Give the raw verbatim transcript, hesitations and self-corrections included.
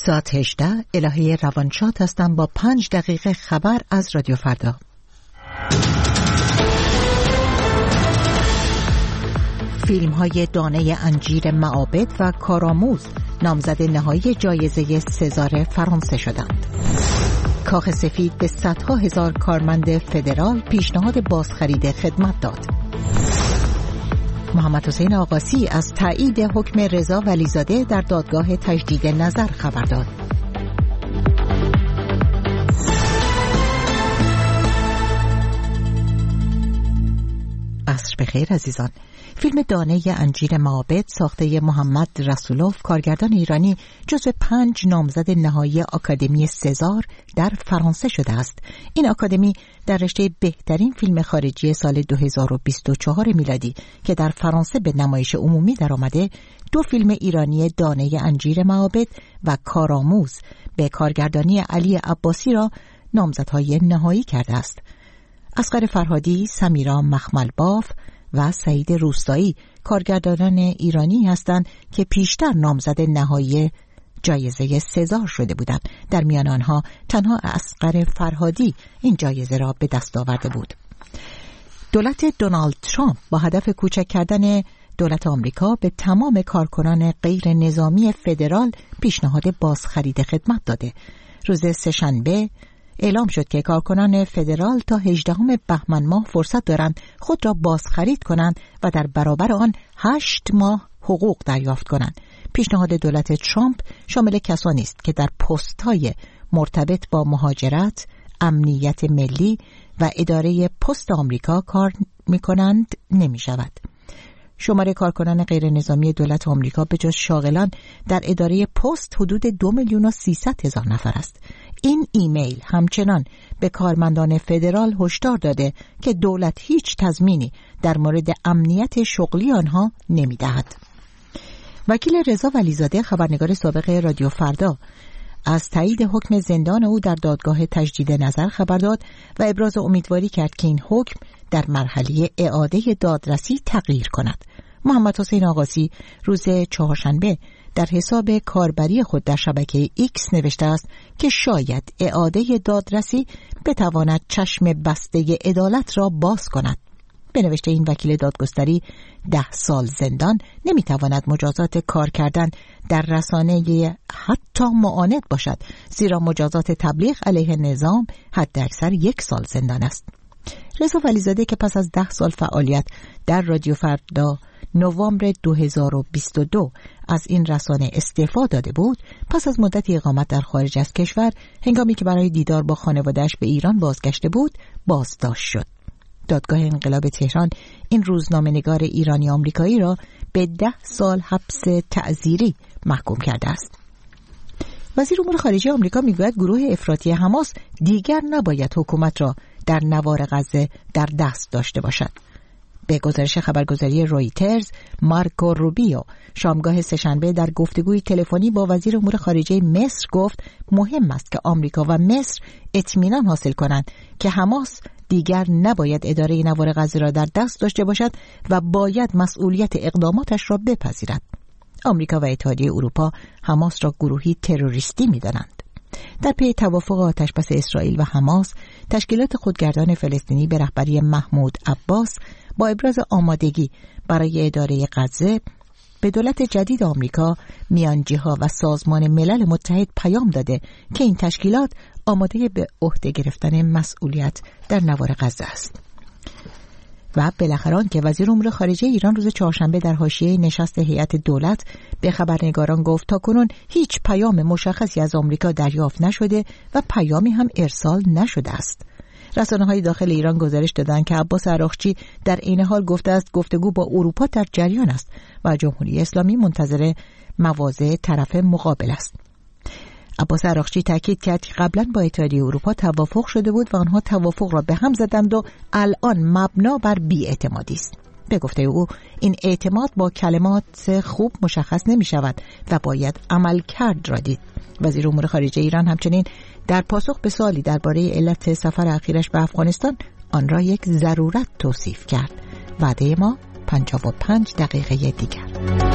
ساعت هجده الهه روانشاد هستم با پنج دقیقه خبر از رادیو فردا. فیلم های دانه انجیر معابد و کارآموز نامزد نهایی جایزه سزار فرانسه شدند. کاخ سفید به صدها هزار کارمند فدرال پیشنهاد بازخرید خدمت داد. محمد حسین آقاسی از تایید حکم رضا ولیزاده در دادگاه تجدید نظر خبر داد. عصر بخیر عزیزان. فیلم دانه انجیر معابد ساخته محمد رسولوف کارگردان ایرانی جزو پنج نامزد نهایی آکادمی سزار در فرانسه شده است. این آکادمی در رشته بهترین فیلم خارجی سال دو هزار و بیست و چهار میلادی که در فرانسه به نمایش عمومی درآمده، دو فیلم ایرانی دانه انجیر معابد و کارآموز به کارگردانی علی عباسی را نامزدهای نهایی کرده است. اصغر فرهادی، سمیرا مخملباف و سعید روستایی کارگردانان ایرانی هستند که پیشتر نامزد نهایی جایزه سزار شده بودند. در میان آنها تنها اصغر فرهادی این جایزه را به دست آورده بود. دولت دونالد ترامپ با هدف کوچک کردن دولت آمریکا به تمام کارکنان غیر نظامی فدرال پیشنهاد بازخرید خدمت داده. روز سه‌شنبه اعلام شد که کارکنان فدرال تا هجدهم بهمن ماه فرصت دارند خود را بازخرید کنند و در برابر آن هشت ماه حقوق دریافت کنند. پیشنهاد دولت ترامپ شامل کسانی است که در پست‌های مرتبط با مهاجرت، امنیت ملی و اداره پست آمریکا کار می‌کنند نمی‌شود. شمار کارکنان غیر نظامی دولت آمریکا به جز شاغلان در اداره پست حدود دو میلیون و سیصد هزار نفر است. این ایمیل همچنان به کارمندان فدرال هشدار داده که دولت هیچ تضمینی در مورد امنیت شغلی آنها نمی‌دهد. وکیل رضا ولیزاده، خبرنگار سابق رادیو فردا، از تایید حکم زندان او در دادگاه تجدید نظر خبر داد و ابراز امیدواری کرد که این حکم در مرحله اعاده دادرسی تغییر کند. محمد حسین آقاسی روز چهارشنبه در حساب کاربری خود در شبکه ایکس نوشته است که شاید اعاده دادرسی بتواند چشم بسته عدالت را باز کند. به نوشته این وکیل دادگستری، ده سال زندان نمیتواند مجازات کار کردن در رسانه حتی معاند باشد، زیرا مجازات تبلیغ علیه نظام حد اکثر یک سال زندان است. رضا ولیزاده که پس از ده سال فعالیت در رادیو فردا نوامبر دو هزار و بیست و دو از این رسانه استعفا داده بود، پس از مدتی اقامت در خارج از کشور هنگامی که برای دیدار با خانواده‌اش به ایران بازگشته بود بازداشت شد. دادگاه انقلاب تهران این روزنامه‌نگار ایرانی آمریکایی را به ده سال حبس تعزیری محکوم کرده است. وزیر امور خارجه آمریکا میگوید گروه افراطی حماس دیگر نباید حکومت را در نوار غزه در دست داشته باشد. به گزارش خبرگزاری رویترز، مارکو روبیو شامگاه سه‌شنبه در گفتگوی تلفنی با وزیر امور خارجه مصر گفت مهم است که آمریکا و مصر اطمینان حاصل کنند که حماس دیگر نباید اداره نوار غزه را در دست داشته باشد و باید مسئولیت اقداماتش را بپذیرد. آمریکا و اتحادیه اروپا حماس را گروهی تروریستی می‌دانند. در پی توافق آتشبس اسرائیل و حماس، تشکیلات خودگردان فلسطینی به رهبری محمود عباس با ابراز آمادگی برای اداره غزه به دولت جدید آمریکا، میانجی‌ها و سازمان ملل متحد پیام داده که این تشکیلات آماده به عهده گرفتن مسئولیت در نوار غزه است. و بالاخره آنکه وزیر امور خارجه ایران روز چهارشنبه در حاشیه نشست هیئت دولت به خبرنگاران گفت تاکنون هیچ پیام مشخصی از آمریکا دریافت نشده و پیامی هم ارسال نشده است. رسانه‌های داخل ایران گزارش دادند که عباس عراقچی در عین حال گفته است گفتگو با اروپا در جریان است و جمهوری اسلامی منتظر مواضع طرف مقابل است. عباس عراقچی تاکید کرد که قبلا با اتحادیه اروپا توافق شده بود و آنها توافق را به هم زدند و الان مبنا بر بی‌اعتمادی است. به گفته او این اعتماد با کلمات خوب مشخص نمی شود و باید عمل کرد را دید. وزیر امور خارجه ایران همچنین در پاسخ به سوالی درباره علت سفر اخیرش به افغانستان آن را یک ضرورت توصیف کرد. وعده ما پنجاه و پنج دقیقه دیگر.